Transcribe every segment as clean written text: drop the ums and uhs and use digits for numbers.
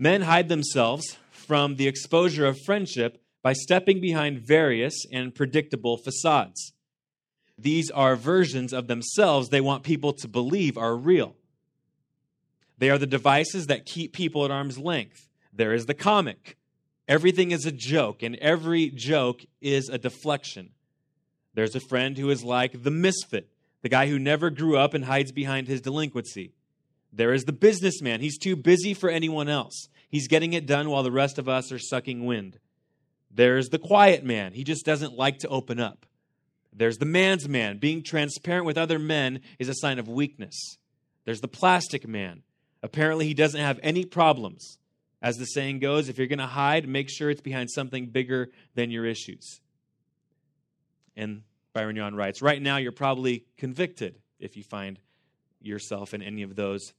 Men hide themselves from the exposure of friendship by stepping behind various and predictable facades. These are versions of themselves they want people to believe are real. They are the devices that keep people at arm's length. There is the comic. Everything is a joke, and every joke is a deflection. There's a friend who is like the misfit, the guy who never grew up and hides behind his delinquency. There is the businessman. He's too busy for anyone else. He's getting it done while the rest of us are sucking wind. There's the quiet man. He just doesn't like to open up. There's the man's man. Being transparent with other men is a sign of weakness. There's the plastic man. Apparently, he doesn't have any problems. As the saying goes, if you're going to hide, make sure it's behind something bigger than your issues. And Byron Yon writes, right now you're probably convicted if you find yourself in any of those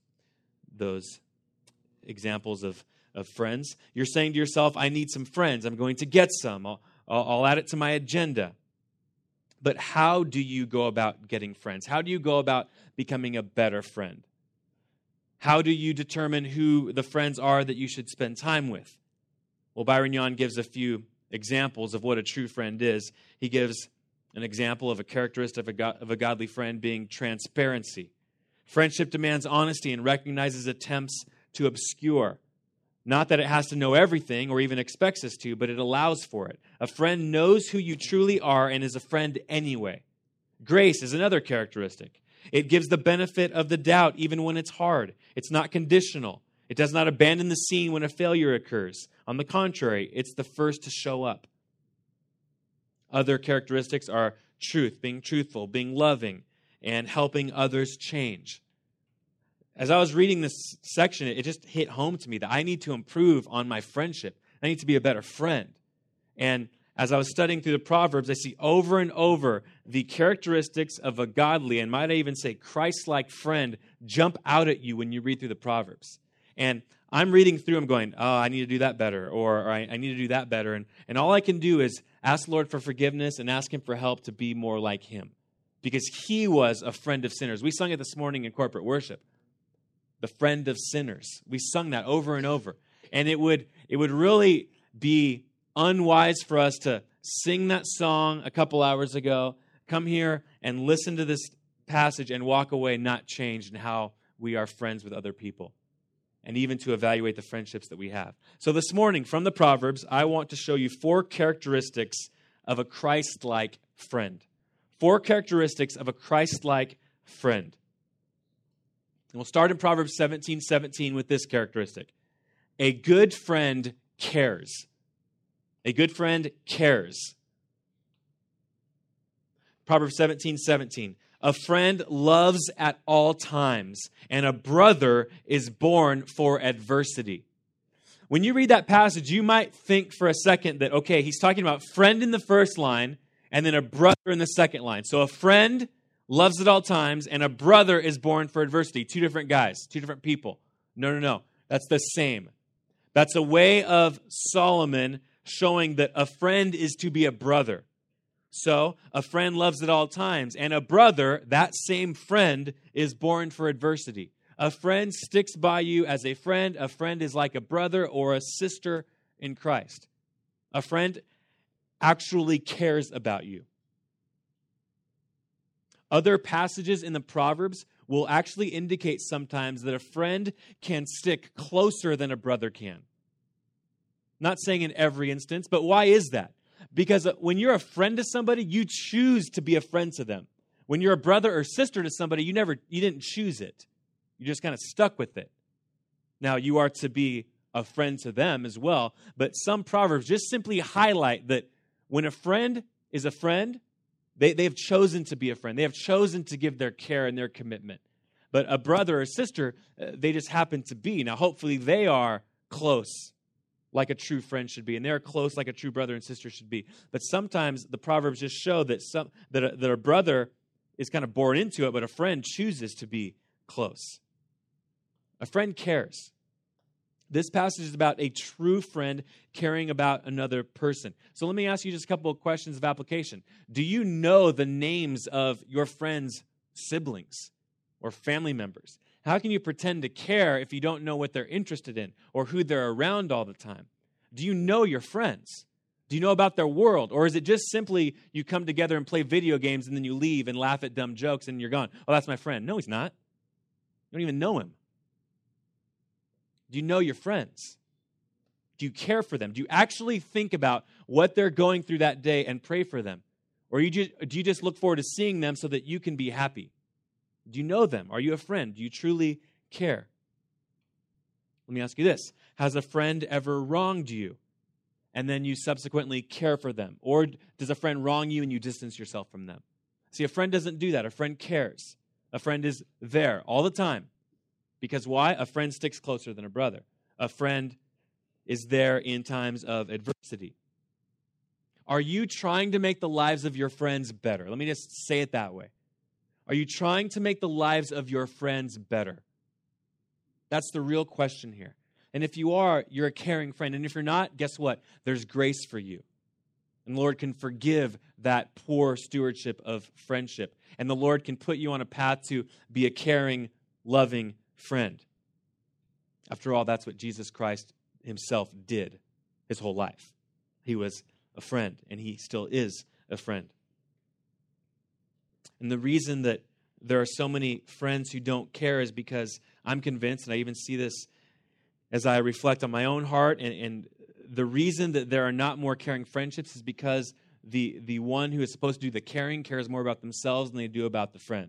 examples of friends. You're saying to yourself, I need some friends. I'm going to get some. I'll add it to my agenda. But how do you go about getting friends? How do you go about becoming a better friend? How do you determine who the friends are that you should spend time with? Well, Byron Yon gives a few examples of what a true friend is. He gives an example of a characteristic of a godly friend being transparency. Friendship demands honesty and recognizes attempts to obscure. Not that it has to know everything or even expects us to, but it allows for it. A friend knows who you truly are and is a friend anyway. Grace is another characteristic. It gives the benefit of the doubt even when it's hard. It's not conditional. It does not abandon the scene when a failure occurs. On the contrary, it's the first to show up. Other characteristics are truth, being truthful, being loving, and helping others change. As I was reading this section, it just hit home to me that I need to improve on my friendship. I need to be a better friend. And as I was studying through the Proverbs, I see over and over the characteristics of a godly, and might I even say Christ-like friend, jump out at you when you read through the Proverbs. And I'm reading through them going, oh, I need to do that better, or I need to do that better. And all I can do is ask the Lord for forgiveness and ask Him for help to be more like Him. Because He was a friend of sinners. We sung it this morning in corporate worship. The friend of sinners. We sung that over and over. And it would really be unwise for us to sing that song a couple hours ago, come here and listen to this passage and walk away not changed in how we are friends with other people, and even to evaluate the friendships that we have. So this morning, from the Proverbs, I want to show you 4 characteristics of a Christ-like friend. 4 characteristics of a Christ-like friend. And we'll start in Proverbs 17:17 with this characteristic. A good friend cares. A good friend cares. Proverbs 17:17. A friend loves at all times, and a brother is born for adversity. When you read that passage, you might think for a second that, okay, he's talking about friend in the first line, and then a brother in the second line. So a friend loves at all times, and a brother is born for adversity. 2 different guys, 2 different people. No. That's the same. That's a way of Solomon showing that a friend is to be a brother. So, a friend loves at all times, and a brother, that same friend, is born for adversity. A friend sticks by you as a friend. A friend is like a brother or a sister in Christ. A friend actually cares about you. Other passages in the Proverbs will actually indicate sometimes that a friend can stick closer than a brother can. Not saying in every instance, but why is that? Because when you're a friend to somebody, you choose to be a friend to them. When you're a brother or sister to somebody, you didn't choose it. You just kind of stuck with it. Now, you are to be a friend to them as well, but some Proverbs just simply highlight that when a friend is a friend, they have chosen to be a friend. They have chosen to give their care and their commitment. But a brother or sister, they just happen to be. Now, hopefully they are close like a true friend should be, and they're close like a true brother and sister should be. But sometimes the Proverbs just show that a brother is kind of born into it, but a friend chooses to be close. A friend cares. This passage is about a true friend caring about another person. So let me ask you just a couple of questions of application. Do you know the names of your friends' siblings or family members? How can you pretend to care if you don't know what they're interested in or who they're around all the time? Do you know your friends? Do you know about their world? Or is it just simply you come together and play video games and then you leave and laugh at dumb jokes and you're gone? Oh, that's my friend. No, he's not. You don't even know him. Do you know your friends? Do you care for them? Do you actually think about what they're going through that day and pray for them? Or do you just look forward to seeing them so that you can be happy? Do you know them? Are you a friend? Do you truly care? Let me ask you this. Has a friend ever wronged you and then you subsequently care for them? Or does a friend wrong you and you distance yourself from them? See, a friend doesn't do that. A friend cares. A friend is there all the time. Because why? A friend sticks closer than a brother. A friend is there in times of adversity. Are you trying to make the lives of your friends better? Let me just say it that way. Are you trying to make the lives of your friends better? That's the real question here. And if you are, you're a caring friend. And if you're not, guess what? There's grace for you. And the Lord can forgive that poor stewardship of friendship. And the Lord can put you on a path to be a caring, loving friend. After all, that's what Jesus Christ himself did his whole life. He was a friend, and he still is a friend. And the reason that there are so many friends who don't care is because I'm convinced, and I even see this as I reflect on my own heart, and the reason that there are not more caring friendships is because the one who is supposed to do the caring cares more about themselves than they do about the friend.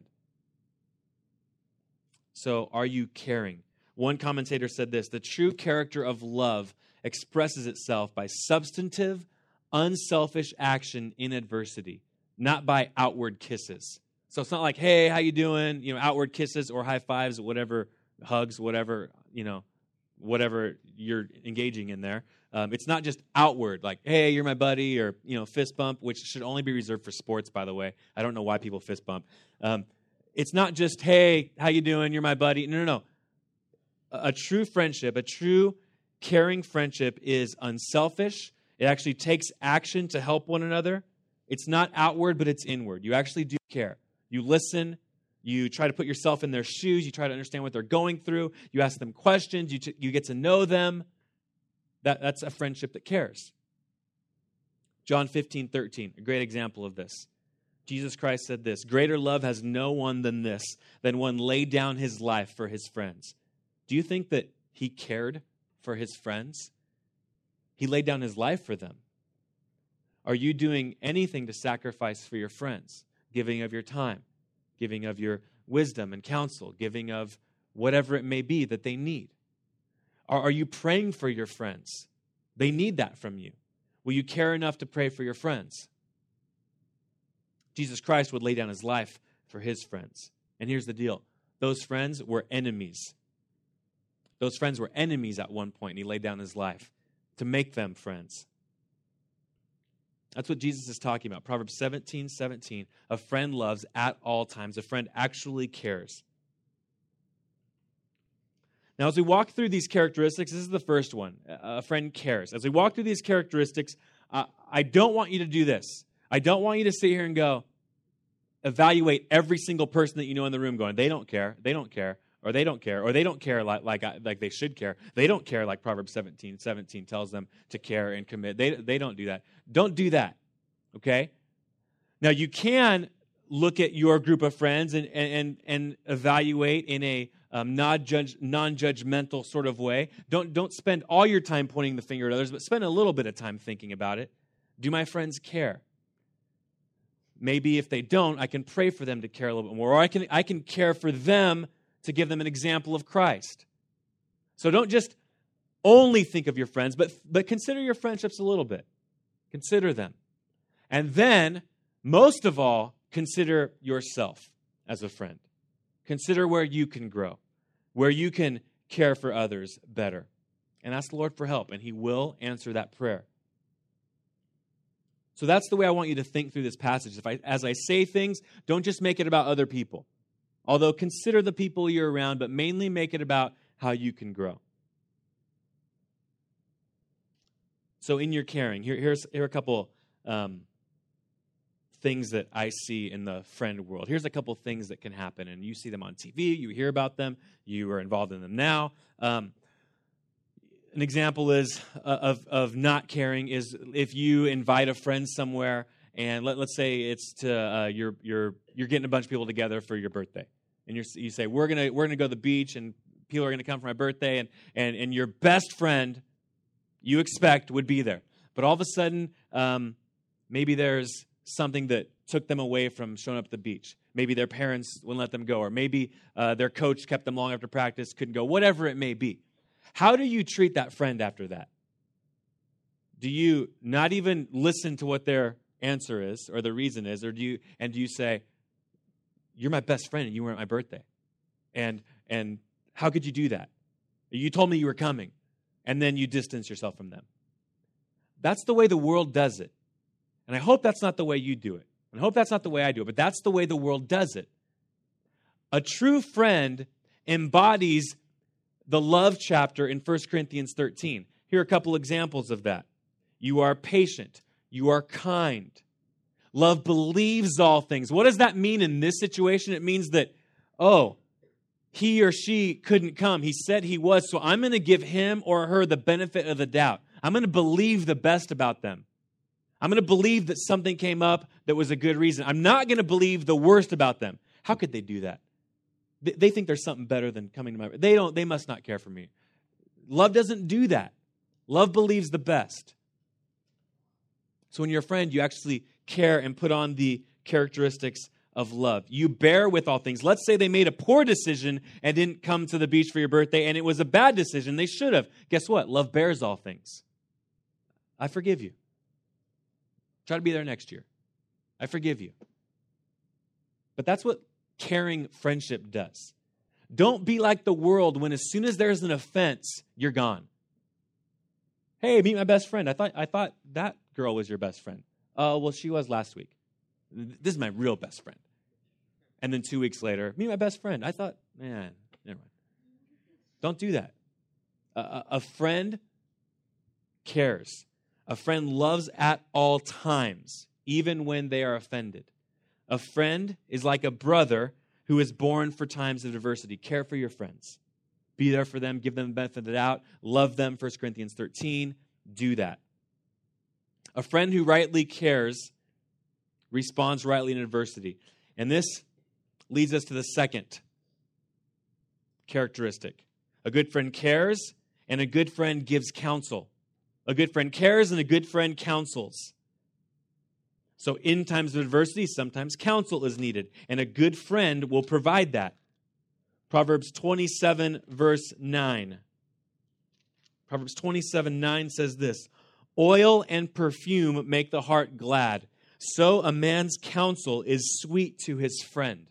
So, are you caring? One commentator said this: the true character of love expresses itself by substantive, unselfish action in adversity, not by outward kisses. So it's not like, hey, how you doing? Outward kisses or high fives, whatever, hugs, whatever, whatever you're engaging in there. It's not just outward, like, hey, you're my buddy, or, fist bump, which should only be reserved for sports, by the way. I don't know why people fist bump. It's not just, hey, how you doing? You're my buddy. No. A true friendship, a true caring friendship is unselfish. It actually takes action to help one another. It's not outward, but it's inward. You actually do care. You listen. You try to put yourself in their shoes. You try to understand what they're going through. You ask them questions. You get to know them. That's a friendship that cares. John 15:13, a great example of this. Jesus Christ said this: greater love has no one than this, than one laid down his life for his friends. Do you think that he cared for his friends? He laid down his life for them. Are you doing anything to sacrifice for your friends? Giving of your time, giving of your wisdom and counsel, giving of whatever it may be that they need? Are you praying for your friends? They need that from you. Will you care enough to pray for your friends? Jesus Christ would lay down his life for his friends. And here's the deal. Those friends were enemies. Those friends were enemies at one point, and he laid down his life to make them friends. That's what Jesus is talking about. Proverbs 17:17. A friend loves at all times. A friend actually cares. Now, as we walk through these characteristics, this is the first one. A friend cares. As we walk through these characteristics, I don't want you to do this. I don't want you to sit here and go, evaluate every single person that you know in the room going, they don't care, they don't care, or they don't care, or they don't care like they should care. They don't care like Proverbs 17:17 tells them to care and commit. They don't do that. Don't do that, okay? Now, you can look at your group of friends and evaluate in a non-judgmental sort of way. Don't spend all your time pointing the finger at others, but spend a little bit of time thinking about it. Do my friends care? Maybe if they don't, I can pray for them to care a little bit more, or I can care for them to give them an example of Christ. So don't just only think of your friends, but consider your friendships a little bit. Consider them. And then, most of all, consider yourself as a friend. Consider where you can grow, where you can care for others better. And ask the Lord for help, and he will answer that prayer. So that's the way I want you to think through this passage. As I say things, don't just make it about other people. Although consider the people you're around, but mainly make it about how you can grow. So in your caring, here are a couple things that I see in the friend world. Here's a couple things that can happen, and you see them on TV, you hear about them, you are involved in them now. An example is of not caring is if you invite a friend somewhere, and let's say it's to you're getting a bunch of people together for your birthday, and you say we're gonna go to the beach, and people are gonna come for my birthday, and your best friend you expect would be there, but all of a sudden maybe there's something that took them away from showing up at the beach. Maybe their parents wouldn't let them go, or maybe their coach kept them long after practice, couldn't go, whatever it may be. How do you treat that friend after that? Do you not even listen to what their answer is or the reason is, or do you say, you're my best friend and you weren't at my birthday? And how could you do that? You told me you were coming, and then you distance yourself from them. That's the way the world does it. And I hope that's not the way you do it. And I hope that's not the way I do it, but that's the way the world does it. A true friend embodies the love chapter in 1 Corinthians 13. Here are a couple examples of that. You are patient. You are kind. Love believes all things. What does that mean in this situation? It means that, he or she couldn't come. He said he was, so I'm going to give him or her the benefit of the doubt. I'm going to believe the best about them. I'm going to believe that something came up that was a good reason. I'm not going to believe the worst about them. How could they do that? They think there's something better than coming to my... They must not care for me. Love doesn't do that. Love believes the best. So when you're a friend, you actually care and put on the characteristics of love. You bear with all things. Let's say they made a poor decision and didn't come to the beach for your birthday, and it was a bad decision. They should have. Guess what? Love bears all things. I forgive you. Try to be there next year. I forgive you. But that's what caring friendship does. Don't be like the world when as soon as there's an offense, you're gone. Hey, meet my best friend. I thought that girl was your best friend. Oh, well, she was last week. This is my real best friend. And then 2 weeks later, meet my best friend. I thought, never mind. Don't do that. A friend cares. A friend loves at all times, even when they are offended. A friend is like a brother who is born for times of adversity. Care for your friends. Be there for them. Give them the benefit of the doubt. Love them, 1 Corinthians 13. Do that. A friend who rightly cares responds rightly in adversity. And this leads us to the second characteristic. A good friend cares, and a good friend gives counsel. A good friend cares, and a good friend counsels. So in times of adversity, sometimes counsel is needed, and a good friend will provide that. Proverbs 27, verse 9. Proverbs 27:9 says this, oil and perfume make the heart glad, so a man's counsel is sweet to his friend.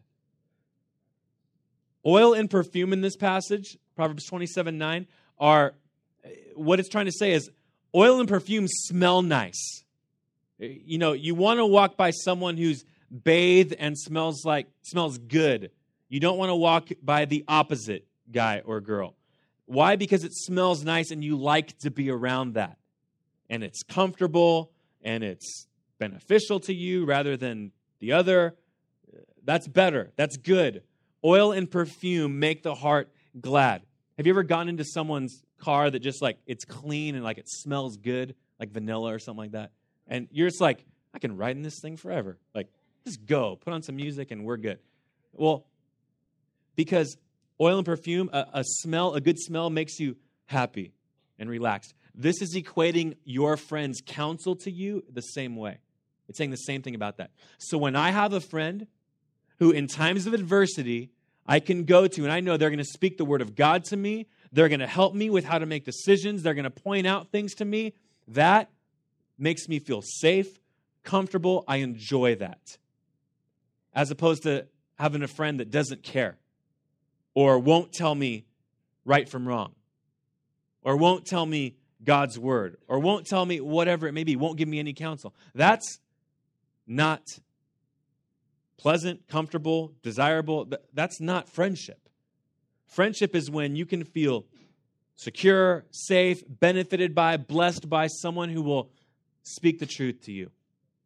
Oil and perfume in this passage, Proverbs 27:9, are, what it's trying to say is, oil and perfume smell nice. You know, you want to walk by someone who's bathed and smells good. You don't want to walk by the opposite guy or girl. Why? Because it smells nice and you like to be around that. And it's comfortable and it's beneficial to you rather than the other. That's better. That's good. Oil and perfume make the heart glad. Have you ever gone into someone's car that just like it's clean and like it smells good, like vanilla or something like that? And you're just like, I can ride in this thing forever. Like, just go. Put on some music and we're good. Well, because oil and perfume, a good smell makes you happy and relaxed. This is equating your friend's counsel to you the same way. It's saying the same thing about that. So when I have a friend who in times of adversity I can go to and I know they're going to speak the word of God to me, they're going to help me with how to make decisions, they're going to point out things to me, that makes me feel safe, comfortable. I enjoy that. As opposed to having a friend that doesn't care or won't tell me right from wrong or won't tell me God's word or won't tell me whatever it may be, won't give me any counsel. That's not pleasant, comfortable, desirable. That's not friendship. Friendship is when you can feel secure, safe, benefited by, blessed by someone who will speak the truth to you.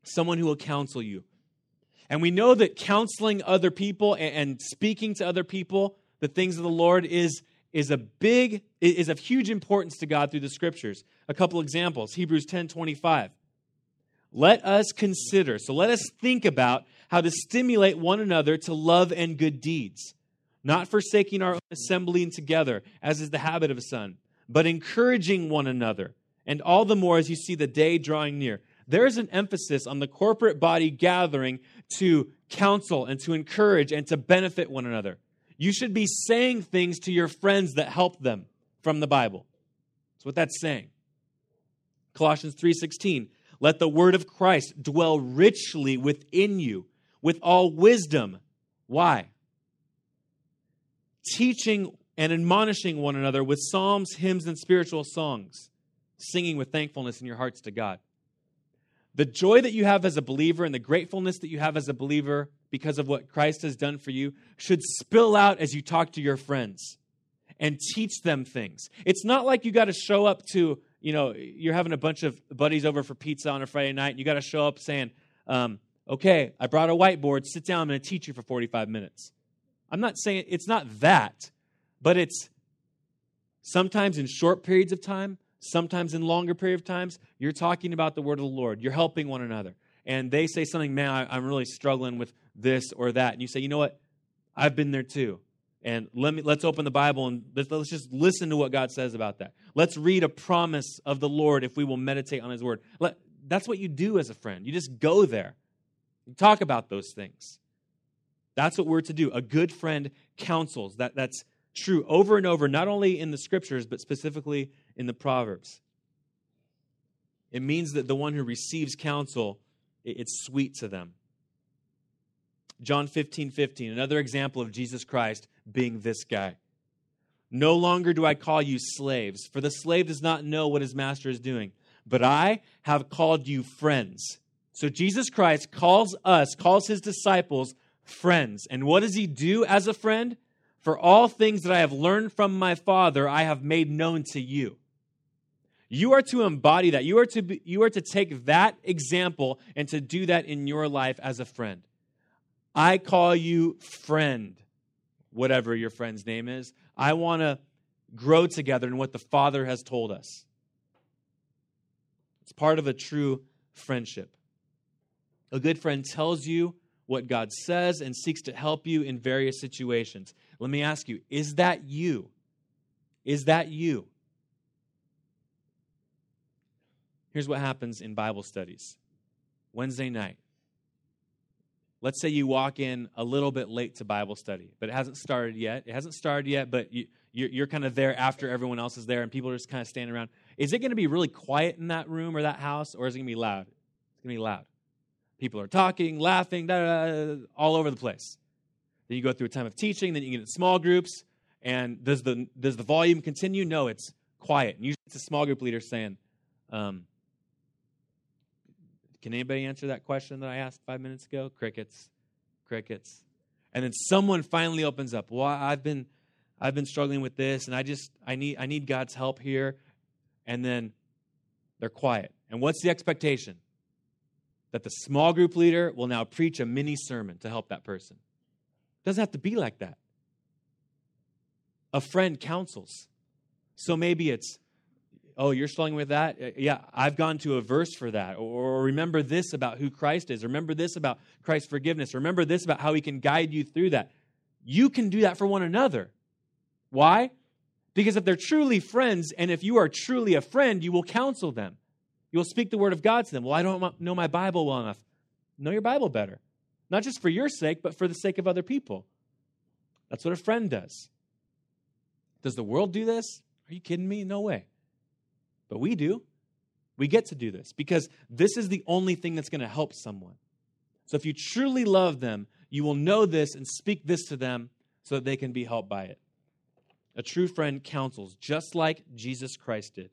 someone who will counsel you. And we know that counseling other people and speaking to other people the things of the Lord is of huge importance to God through the Scriptures. A couple examples. Hebrews 10:25. Let us consider, so let us think about how to stimulate one another to love and good deeds, not forsaking our own assembling together, as is the habit of some, but encouraging one another, and all the more as you see the day drawing near. There is an emphasis on the corporate body gathering to counsel and to encourage and to benefit one another. You should be saying things to your friends that help them from the Bible. That's what that's saying. Colossians 3:16, let the word of Christ dwell richly within you with all wisdom. Why? Teaching and admonishing one another with psalms, hymns, and spiritual songs, singing with thankfulness in your hearts to God. The joy that you have as a believer and the gratefulness that you have as a believer because of what Christ has done for you should spill out as you talk to your friends and teach them things. It's not like you got to show up to, you're having a bunch of buddies over for pizza on a Friday night, and you got to show up saying, okay, I brought a whiteboard, sit down, I'm going to teach you for 45 minutes. I'm not saying, it's not that, but it's sometimes in short periods of time, sometimes in longer period of times, you're talking about the word of the Lord. You're helping one another. And they say something, man, I'm really struggling with this or that. And you say, you know what? I've been there too. And let's open the Bible and let's just listen to what God says about that. Let's read a promise of the Lord if we will meditate on his word. That's what you do as a friend. You just go there. You talk about those things. That's what we're to do. A good friend counsels. That's true over and over, not only in the Scriptures, but specifically in the Proverbs. It means that the one who receives counsel, it's sweet to them. John 15:15, another example of Jesus Christ being this guy. No longer do I call you slaves, for the slave does not know what his master is doing, but I have called you friends. So Jesus Christ calls his disciples friends. And what does he do as a friend? For all things that I have learned from my Father, I have made known to you. You are to embody that. You are to take that example and to do that in your life as a friend. I call you friend, whatever your friend's name is. I want to grow together in what the Father has told us. It's part of a true friendship. A good friend tells you what God says and seeks to help you in various situations. Let me ask you, is that you? Is that you? Here's what happens in Bible studies. Wednesday night. Let's say you walk in a little bit late to Bible study, but it hasn't started yet. It hasn't started yet, but you're kind of there after everyone else is there, and people are just kind of standing around. Is it going to be really quiet in that room or that house, or is it going to be loud? It's going to be loud. People are talking, laughing, all over the place. Then you go through a time of teaching, then you get in small groups, and does the volume continue? No, it's quiet. And usually it's a small group leader saying, can anybody answer that question that I asked 5 minutes ago? Crickets. And then someone finally opens up. Well, I've been struggling with this, and I need God's help here. And then they're quiet. And what's the expectation? That the small group leader will now preach a mini sermon to help that person. It doesn't have to be like that. A friend counsels. So maybe it's, oh, you're struggling with that? Yeah, I've gone to a verse for that. Or remember this about who Christ is. Remember this about Christ's forgiveness. Remember this about how he can guide you through that. You can do that for one another. Why? Because if they're truly friends, and if you are truly a friend, you will counsel them. You will speak the word of God to them. Well, I don't know my Bible well enough. Know your Bible better. Not just for your sake, but for the sake of other people. That's what a friend does. Does the world do this? Are you kidding me? No way. But we do. We get to do this because this is the only thing that's going to help someone. So if you truly love them, you will know this and speak this to them so that they can be helped by it. A true friend counsels, just like Jesus Christ did.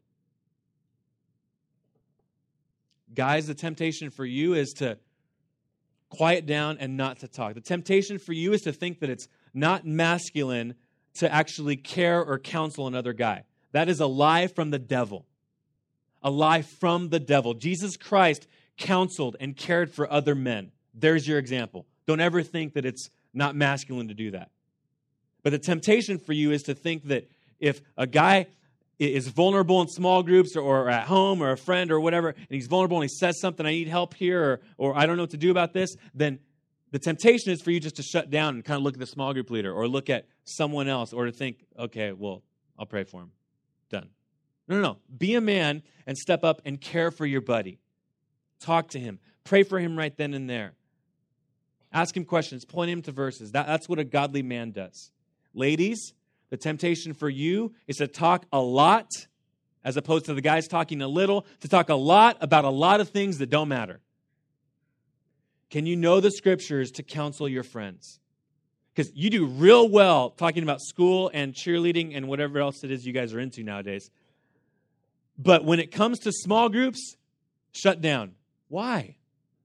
Guys, the temptation for you is to quiet down and not to talk. The temptation for you is to think that it's not masculine to actually care or counsel another guy. That is a lie from the devil. A lie from the devil. Jesus Christ counseled, and cared for other men. There's your example. Don't ever think that it's not masculine to do that. But the temptation for you is to think that if a guy is vulnerable in small groups or at home or a friend or whatever, and he's vulnerable and he says something, I need help here, or I don't know what to do about this, then the temptation is for you just to shut down and kind of look at the small group leader or look at someone else or to think, okay, well, I'll pray for him. Done. No. Be a man and step up and care for your buddy. Talk to him. Pray for him right then and there. Ask him questions. Point him to verses. That's what a godly man does. Ladies, the temptation for you is to talk a lot as opposed to the guys talking a little, to talk a lot about a lot of things that don't matter. Can you know the scriptures to counsel your friends? Because you do real well talking about school and cheerleading and whatever else it is you guys are into nowadays. But when it comes to small groups, shut down. Why?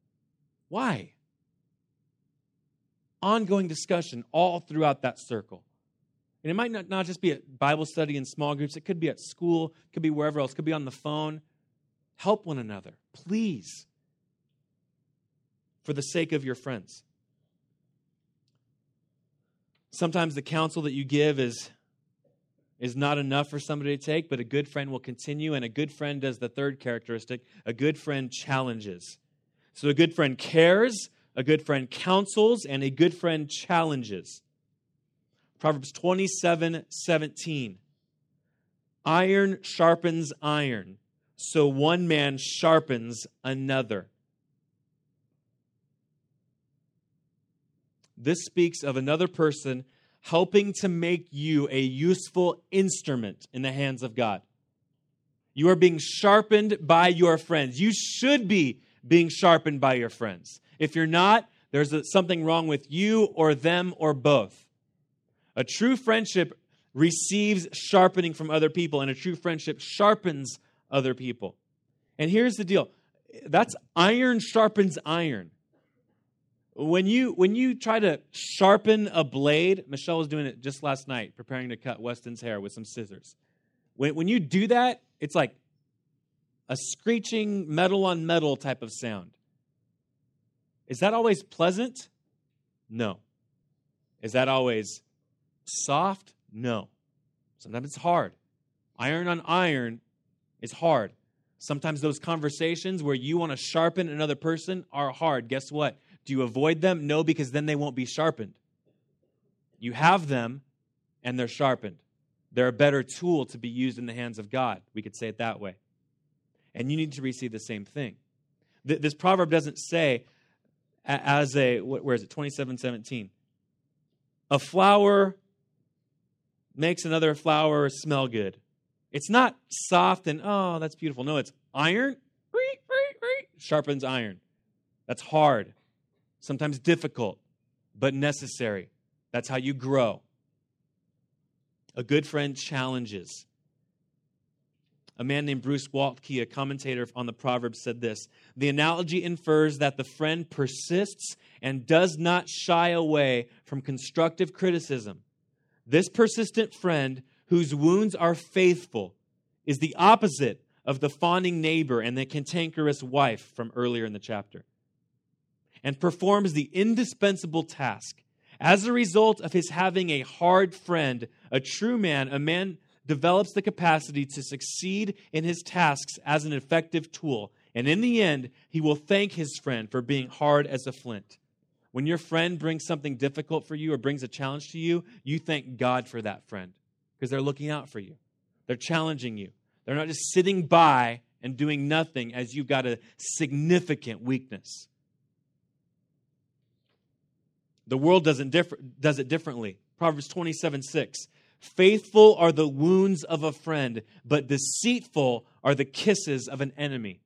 Ongoing discussion all throughout that circle. And it might not just be at Bible study in small groups. It could be at school. It could be wherever else. It could be on the phone. Help one another, please, for the sake of your friends. Sometimes the counsel that you give is not enough for somebody to take, but a good friend will continue, and a good friend does the third characteristic. A good friend challenges. So a good friend cares, a good friend counsels, and a good friend challenges. Proverbs 27:17. Iron sharpens iron, so one man sharpens another. This speaks of another person helping to make you a useful instrument in the hands of God. You are being sharpened by your friends. You should be being sharpened by your friends. If you're not, there's something wrong with you or them or both. A true friendship receives sharpening from other people, and a true friendship sharpens other people. And here's the deal. That's iron sharpens iron. When you try to sharpen a blade, Michelle was doing it just last night, preparing to cut Weston's hair with some scissors. When you do that, it's like a screeching metal on metal type of sound. Is that always pleasant? No. Is that always soft? No. Sometimes it's hard. Iron on iron is hard. Sometimes those conversations where you want to sharpen another person are hard. Guess what? Do you avoid them? No, because then they won't be sharpened. You have them, and they're sharpened. They're a better tool to be used in the hands of God. We could say it that way. And you need to receive the same thing. This proverb doesn't say, where is it? 27:17. A flower makes another flower smell good. It's not soft and, oh, that's beautiful. No, it's iron, sharpens iron. That's hard. Sometimes difficult, but necessary. That's how you grow. A good friend challenges. A man named Bruce Waltke, a commentator on the Proverbs, said this: the analogy infers that the friend persists and does not shy away from constructive criticism. This persistent friend, whose wounds are faithful, is the opposite of the fawning neighbor and the cantankerous wife from earlier in the chapter, and performs the indispensable task. As a result of his having a hard friend, a true man, a man develops the capacity to succeed in his tasks as an effective tool. And in the end, he will thank his friend for being hard as a flint. When your friend brings something difficult for you or brings a challenge to you, you thank God for that friend because they're looking out for you. They're challenging you. They're not just sitting by and doing nothing as you've got a significant weakness. The world does it differently. Proverbs 27:6. Faithful are the wounds of a friend, but deceitful are the kisses of an enemy.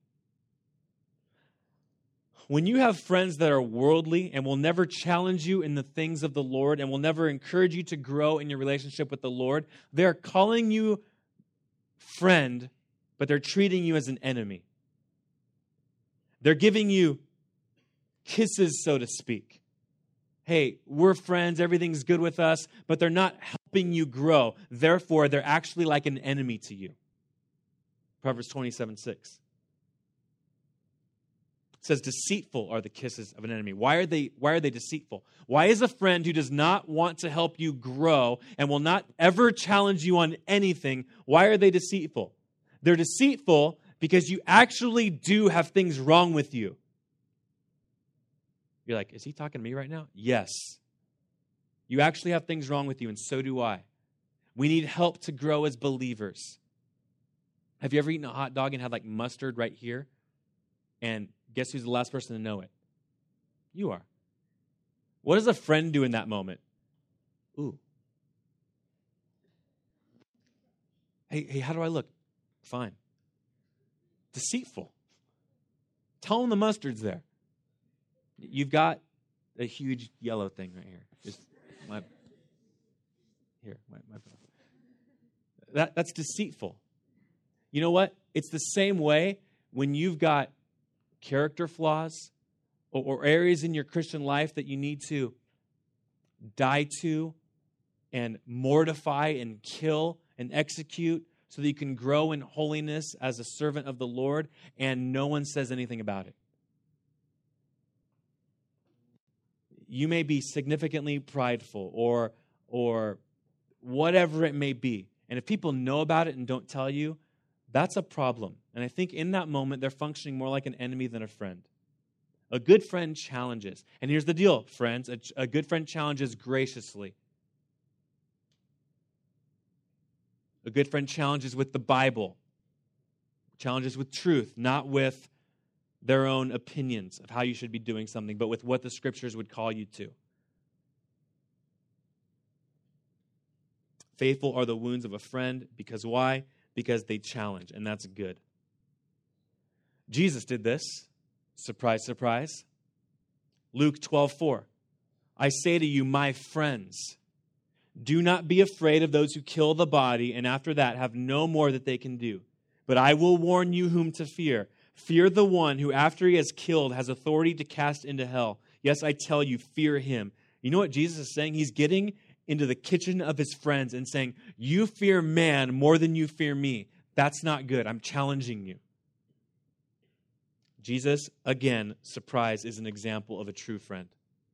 When you have friends that are worldly and will never challenge you in the things of the Lord and will never encourage you to grow in your relationship with the Lord, they're calling you friend, but they're treating you as an enemy. They're giving you kisses, so to speak. Hey, we're friends, everything's good with us, but they're not helping you grow. Therefore, they're actually like an enemy to you. Proverbs 27:6. It says, deceitful are the kisses of an enemy. Why are they deceitful? Why is a friend who does not want to help you grow and will not ever challenge you on anything, why are they deceitful? They're deceitful because you actually do have things wrong with you. You're like, is he talking to me right now? Yes. You actually have things wrong with you, and so do I. We need help to grow as believers. Have you ever eaten a hot dog and had like mustard right here? And guess who's the last person to know it? You are. What does a friend do in that moment? Ooh. Hey, how do I look? Fine. Deceitful. Tell them the mustard's there. You've got a huge yellow thing right here. Just my that's deceitful. You know what? It's the same way when you've got character flaws or areas in your Christian life that you need to die to and mortify and kill and execute so that you can grow in holiness as a servant of the Lord, and no one says anything about it. You may be significantly prideful or whatever it may be. And if people know about it and don't tell you, that's a problem. And I think in that moment, they're functioning more like an enemy than a friend. A good friend challenges. And here's the deal, friends. A good friend challenges graciously. A good friend challenges with the Bible. Challenges with truth, not with their own opinions of how you should be doing something, but with what the Scriptures would call you to. Faithful are the wounds of a friend. Because why? Because they challenge, and that's good. Jesus did this. Surprise, surprise. Luke 12:4. I say to you, my friends, do not be afraid of those who kill the body, and after that have no more that they can do. But I will warn you whom to fear. Fear the one who, after he has killed, has authority to cast into hell. Yes, I tell you, fear him. You know what Jesus is saying? He's getting into the kitchen of his friends and saying, you fear man more than you fear me. That's not good. I'm challenging you. Jesus, again, surprise, is an example of a true friend.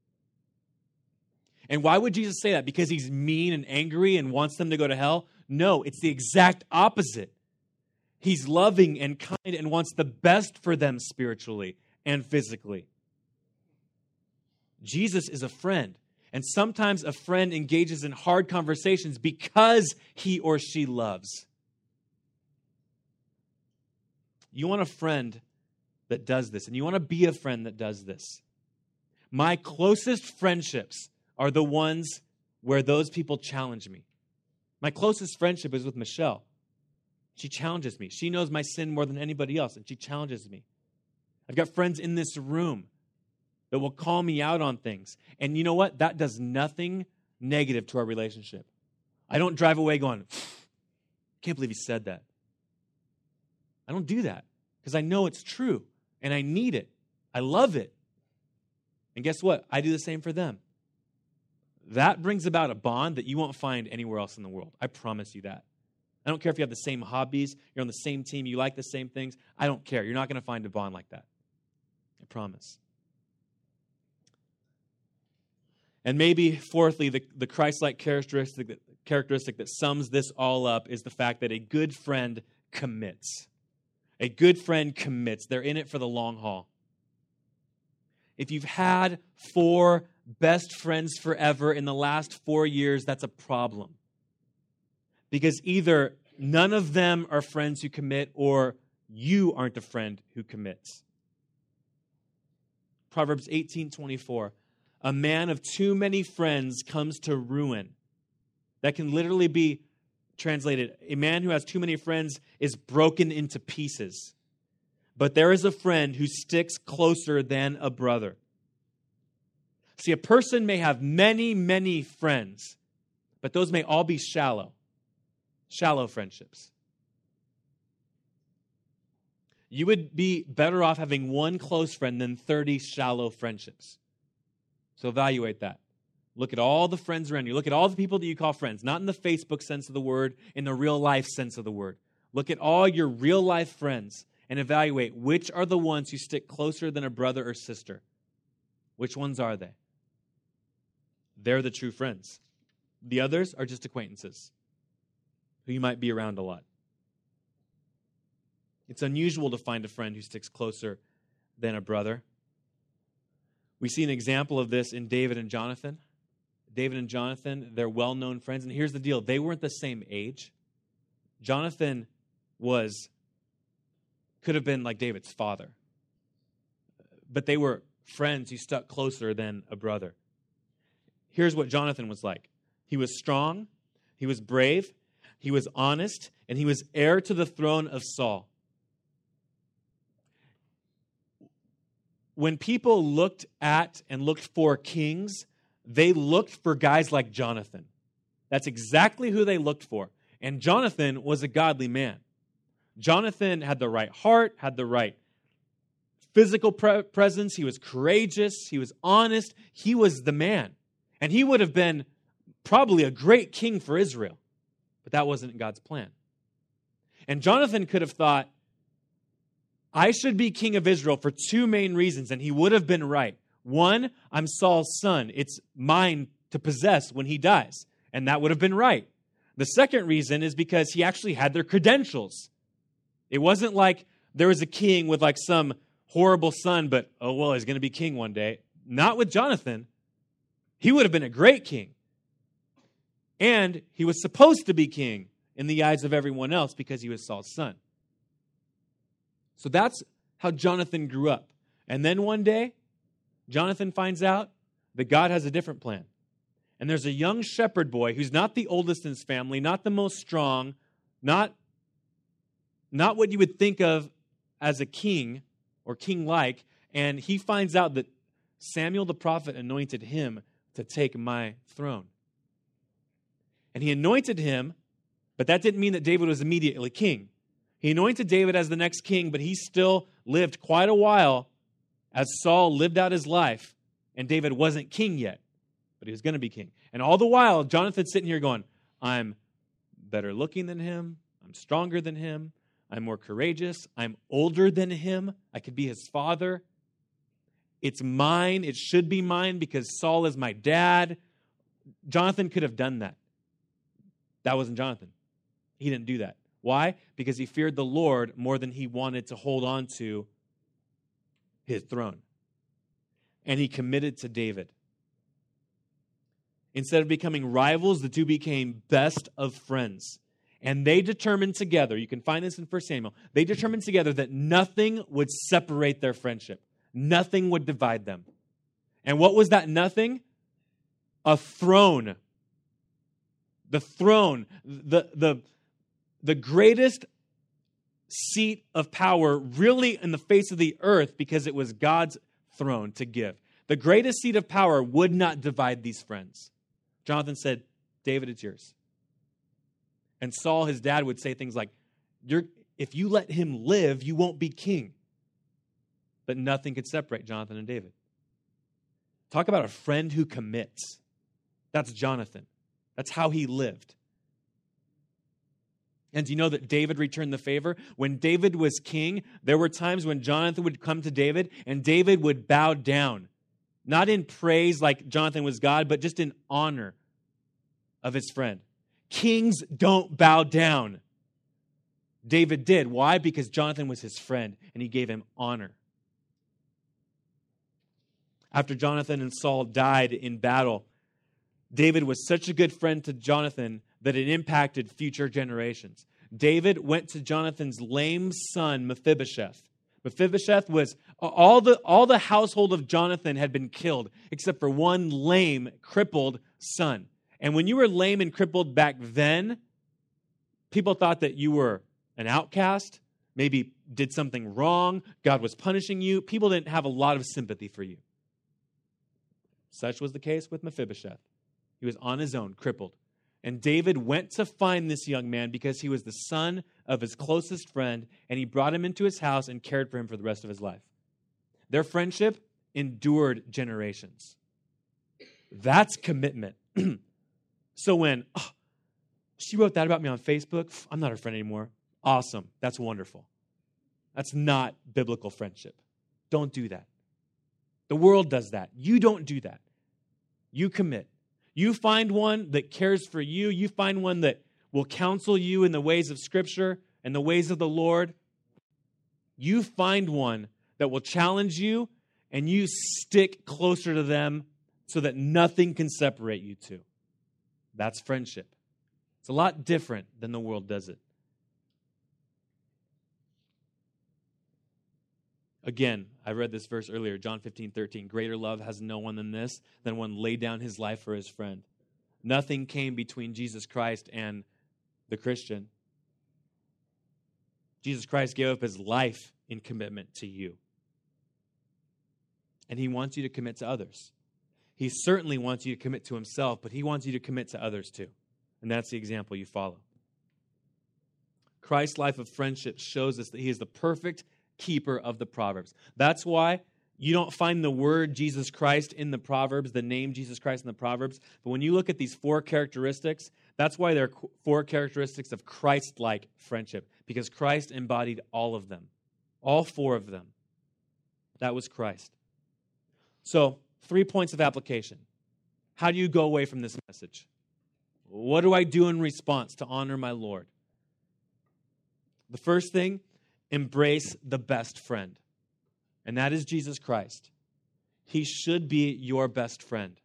And why would Jesus say that? Because he's mean and angry and wants them to go to hell? No, it's the exact opposite. He's loving and kind and wants the best for them spiritually and physically. Jesus is a friend. And sometimes a friend engages in hard conversations because he or she loves. You want a friend that does this, and you want to be a friend that does this. My closest friendships are the ones where those people challenge me. My closest friendship is with Michelle. She challenges me. She knows my sin more than anybody else, and she challenges me. I've got friends in this room that will call me out on things. And you know what? That does nothing negative to our relationship. I don't drive away going, can't believe he said that. I don't do that because I know it's true and I need it. I love it. And guess what? I do the same for them. That brings about a bond that you won't find anywhere else in the world. I promise you that. I don't care if you have the same hobbies, you're on the same team, you like the same things. I don't care. You're not going to find a bond like that. I promise. And maybe, fourthly, the Christ-like characteristic that sums this all up is the fact that a good friend commits. A good friend commits. They're in it for the long haul. If you've had 4 best friends forever in the last 4 years, that's a problem. Because either none of them are friends who commit, or you aren't a friend who commits. Proverbs 18:24. A man of too many friends comes to ruin. That can literally be translated, a man who has too many friends is broken into pieces. But there is a friend who sticks closer than a brother. See, a person may have many, many friends, but those may all be shallow friendships. You would be better off having one close friend than 30 shallow friendships. So evaluate that. Look at all the friends around you. Look at all the people that you call friends, not in the Facebook sense of the word, in the real life sense of the word. Look at all your real life friends and evaluate which are the ones who stick closer than a brother or sister. Which ones are they? They're the true friends. The others are just acquaintances who you might be around a lot. It's unusual to find a friend who sticks closer than a brother. We see an example of this in David and Jonathan. David and Jonathan, they're well-known friends. And here's the deal. They weren't the same age. Jonathan could have been like David's father. But they were friends who stuck closer than a brother. Here's what Jonathan was like. He was strong, he was brave, he was honest, and he was heir to the throne of Saul. When people looked at and looked for kings, they looked for guys like Jonathan. That's exactly who they looked for. And Jonathan was a godly man. Jonathan had the right heart, had the right physical presence. He was courageous. He was honest. He was the man. And he would have been probably a great king for Israel. But that wasn't God's plan. And Jonathan could have thought, I should be king of Israel for two main reasons, and he would have been right. One, I'm Saul's son. It's mine to possess when he dies, and that would have been right. The second reason is because he actually had their credentials. It wasn't like there was a king with like some horrible son, but, oh, well, he's going to be king one day. Not with Jonathan. He would have been a great king. And he was supposed to be king in the eyes of everyone else because he was Saul's son. So that's how Jonathan grew up. And then one day, Jonathan finds out that God has a different plan. And there's a young shepherd boy who's not the oldest in his family, not the most strong, not what you would think of as a king or king-like. And he finds out that Samuel the prophet anointed him to take my throne. And he anointed him, but that didn't mean that David was immediately king. He anointed David as the next king, but he still lived quite a while as Saul lived out his life, and David wasn't king yet, but he was going to be king. And all the while, Jonathan's sitting here going, I'm better looking than him, I'm stronger than him, I'm more courageous, I'm older than him, I could be his father. It's mine, it should be mine because Saul is my dad. Jonathan could have done that. That wasn't Jonathan. He didn't do that. Why? Because he feared the Lord more than he wanted to hold on to his throne. And he committed to David. Instead of becoming rivals, the two became best of friends. And they determined together, you can find this in 1 Samuel, they determined together that nothing would separate their friendship. Nothing would divide them. And what was that nothing? A throne. The throne. The greatest seat of power really in the face of the earth because it was God's throne to give. The greatest seat of power would not divide these friends. Jonathan said, David, it's yours. And Saul, his dad, would say things like, if you let him live, you won't be king. But nothing could separate Jonathan and David. Talk about a friend who commits. That's Jonathan. That's how he lived. And do you know that David returned the favor? When David was king, there were times when Jonathan would come to David and David would bow down. Not in praise like Jonathan was God, but just in honor of his friend. Kings don't bow down. David did. Why? Because Jonathan was his friend and he gave him honor. After Jonathan and Saul died in battle, David was such a good friend to Jonathan that it impacted future generations. David went to Jonathan's lame son, Mephibosheth. Mephibosheth was, all the household of Jonathan had been killed, except for one lame, crippled son. And when you were lame and crippled back then, people thought that you were an outcast, maybe did something wrong, God was punishing you. People didn't have a lot of sympathy for you. Such was the case with Mephibosheth. He was on his own, crippled. And David went to find this young man because he was the son of his closest friend, and he brought him into his house and cared for him for the rest of his life. Their friendship endured generations. That's commitment. So when, she wrote that about me on Facebook, I'm not her friend anymore. Awesome. That's wonderful. That's not biblical friendship. Don't do that. The world does that. You don't do that. You commit. You find one that cares for you. You find one that will counsel you in the ways of Scripture and the ways of the Lord. You find one that will challenge you, and you stick closer to them so that nothing can separate you two. That's friendship. It's a lot different than the world does it. Again, I read this verse earlier, John 15:13. Greater love has no one than this, than one laid down his life for his friend. Nothing came between Jesus Christ and the Christian. Jesus Christ gave up his life in commitment to you. And he wants you to commit to others. He certainly wants you to commit to himself, but he wants you to commit to others too. And that's the example you follow. Christ's life of friendship shows us that he is the perfect keeper of the Proverbs. That's why you don't find the word Jesus Christ in the Proverbs, the name Jesus Christ in the Proverbs. But when you look at these 4 characteristics, that's why they're 4 characteristics of Christ-like friendship, because Christ embodied all of them, all 4 of them. That was Christ. So, 3 points of application. How do you go away from this message? What do I do in response to honor my Lord? The first thing, embrace the best friend, and that is Jesus Christ. He should be your best friend.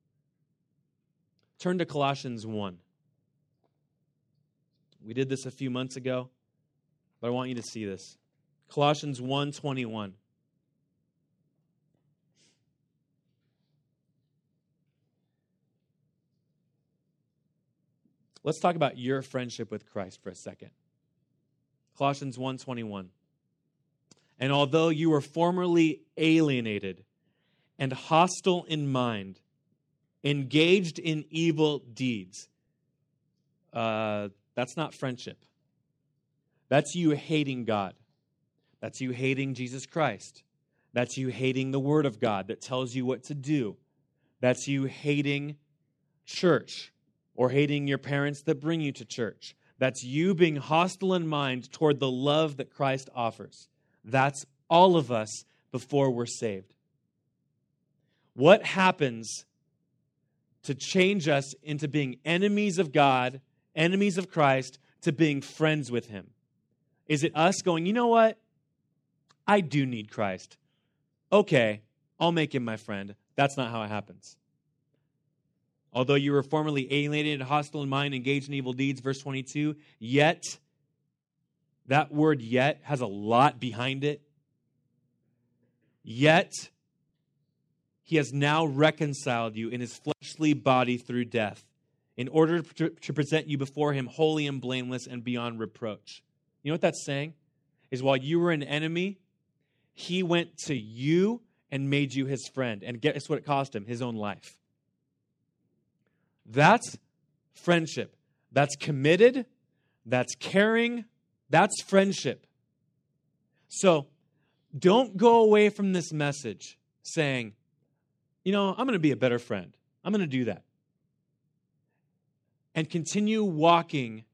Turn to Colossians 1. We did this a few months ago, but I want you to see this. Colossians 1:21. Let's talk about your friendship with Christ for a second. Colossians 1:21. And although you were formerly alienated and hostile in mind, engaged in evil deeds. That's not friendship. That's you hating God. That's you hating Jesus Christ. That's you hating the Word of God that tells you what to do. That's you hating church or hating your parents that bring you to church. That's you being hostile in mind toward the love that Christ offers. That's all of us before we're saved. What happens to change us into being enemies of God, enemies of Christ, to being friends with Him? Is it us going, you know what? I do need Christ. Okay, I'll make Him my friend. That's not how it happens. Although you were formerly alienated and hostile in mind, engaged in evil deeds, verse 22, yet, that word yet has a lot behind it. Yet, He has now reconciled you in His fleshly body through death, in order to present you before Him holy and blameless and beyond reproach. You know what that's saying? Is while you were an enemy, He went to you and made you His friend. And guess what it cost Him? His own life. That's friendship. That's committed. That's caring. That's friendship. So, don't go away from this message saying, you know, I'm going to be a better friend. I'm going to do that. And continue walking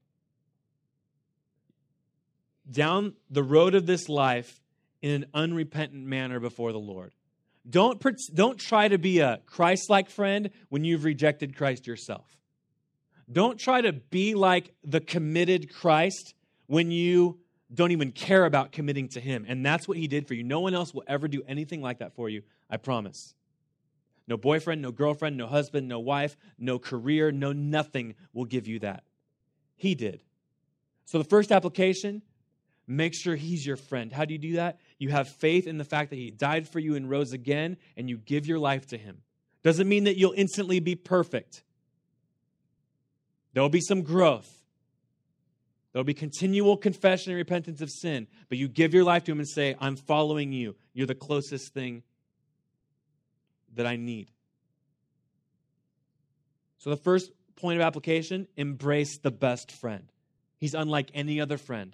down the road of this life in an unrepentant manner before the Lord. Don't try to be a Christ-like friend when you've rejected Christ yourself. Don't try to be like the committed Christ when you don't even care about committing to Him. And that's what He did for you. No one else will ever do anything like that for you, I promise. No boyfriend, no girlfriend, no husband, no wife, no career, no nothing will give you that. He did. So the first application, make sure He's your friend. How do you do that? You have faith in the fact that He died for you and rose again, and you give your life to Him. Doesn't mean that you'll instantly be perfect. There'll be some growth. There'll be continual confession and repentance of sin, but you give your life to Him and say, I'm following you. You're the closest thing that I need. So the first point of application, embrace the best friend. He's unlike any other friend.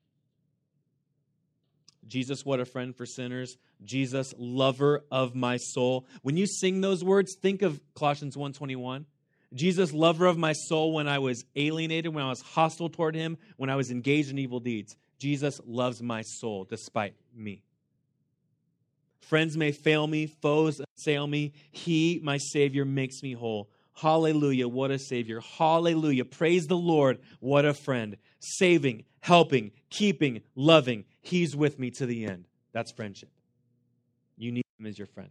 Jesus, what a friend for sinners. Jesus, lover of my soul. When you sing those words, think of Colossians 1:21. Jesus, lover of my soul when I was alienated, when I was hostile toward Him, when I was engaged in evil deeds. Jesus loves my soul despite me. Friends may fail me, foes assail me. He, my Savior, makes me whole. Hallelujah, what a Savior. Hallelujah, praise the Lord, what a friend. Saving, helping, keeping, loving. He's with me to the end. That's friendship. You need him as your friend.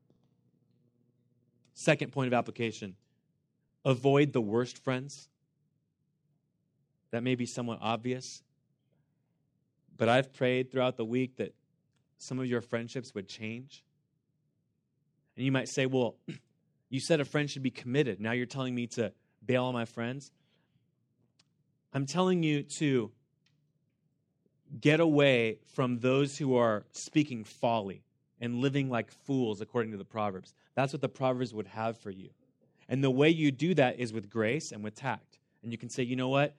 Second point of application, avoid the worst friends. That may be somewhat obvious, but I've prayed throughout the week that some of your friendships would change. And you might say, well, you said a friend should be committed. Now you're telling me to bail on my friends. I'm telling you to get away from those who are speaking folly and living like fools, according to the Proverbs. That's what the Proverbs would have for you. And the way you do that is with grace and with tact. And you can say, you know what?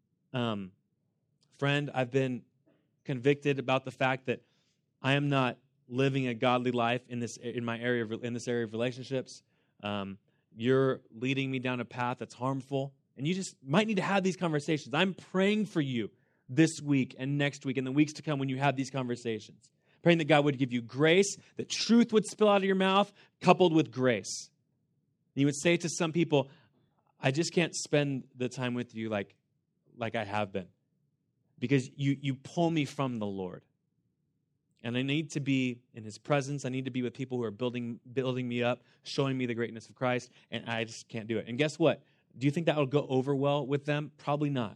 Friend, I've been convicted about the fact that I am not living a godly life in this area of relationships. You're leading me down a path that's harmful, and you just might need to have these conversations. I'm praying for you this week and next week and the weeks to come when you have these conversations. Praying that God would give you grace, that truth would spill out of your mouth, coupled with grace. And you would say to some people, I just can't spend the time with you like I have been, because you pull me from the Lord. And I need to be in his presence. I need to be with people who are building me up, showing me the greatness of Christ, and I just can't do it. And guess what? Do you think that will go over well with them? Probably not.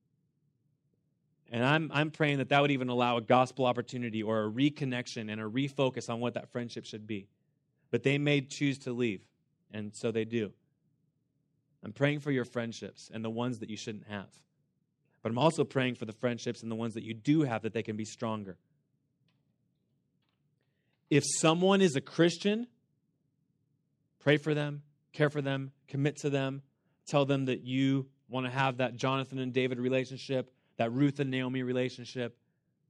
And I'm praying that would even allow a gospel opportunity or a reconnection and a refocus on what that friendship should be. But they may choose to leave, and so they do. I'm praying for your friendships and the ones that you shouldn't have. But I'm also praying for the friendships and the ones that you do have, that they can be stronger. If someone is a Christian, pray for them, care for them, commit to them, tell them that you want to have that Jonathan and David relationship, that Ruth and Naomi relationship.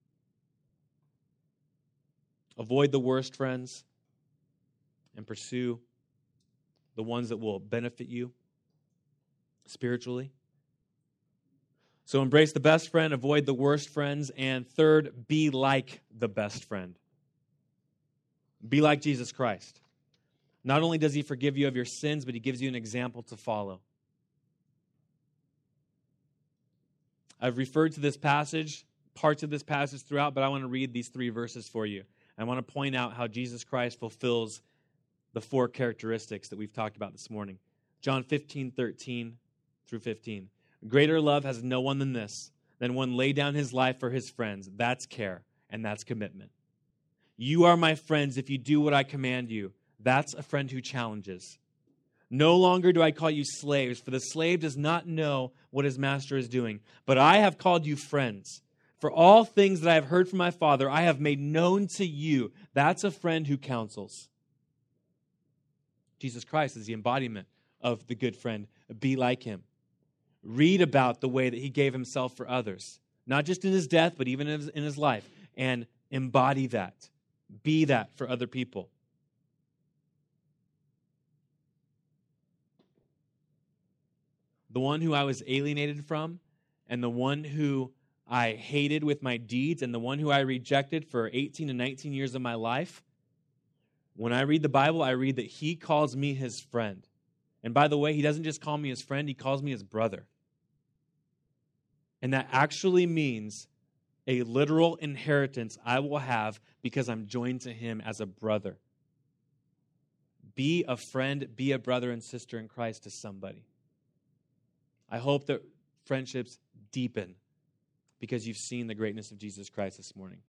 Avoid the worst friends and pursue the ones that will benefit you spiritually. So embrace the best friend, avoid the worst friends, and third, be like the best friend. Be like Jesus Christ. Not only does he forgive you of your sins, but he gives you an example to follow. I've referred to this passage, parts of this passage throughout, but I want to read these 3 verses for you. I want to point out how Jesus Christ fulfills the 4 characteristics that we've talked about this morning. John 15:13 through 15. Greater love has no one than this, than one lay down his life for his friends. That's care, and that's commitment. You are my friends if you do what I command you. That's a friend who challenges. No longer do I call you slaves, for the slave does not know what his master is doing. But I have called you friends. For all things that I have heard from my Father, I have made known to you. That's a friend who counsels. Jesus Christ is the embodiment of the good friend. Be like him. Read about the way that he gave himself for others, not just in his death, but even in his life, and embody that. Be that for other people. The one who I was alienated from, and the one who I hated with my deeds, and the one who I rejected for 18 to 19 years of my life, when I read the Bible, I read that he calls me his friend. And by the way, he doesn't just call me his friend, he calls me his brother. And that actually means a literal inheritance I will have because I'm joined to him as a brother. Be a friend, be a brother and sister in Christ to somebody. I hope that friendships deepen because you've seen the greatness of Jesus Christ this morning.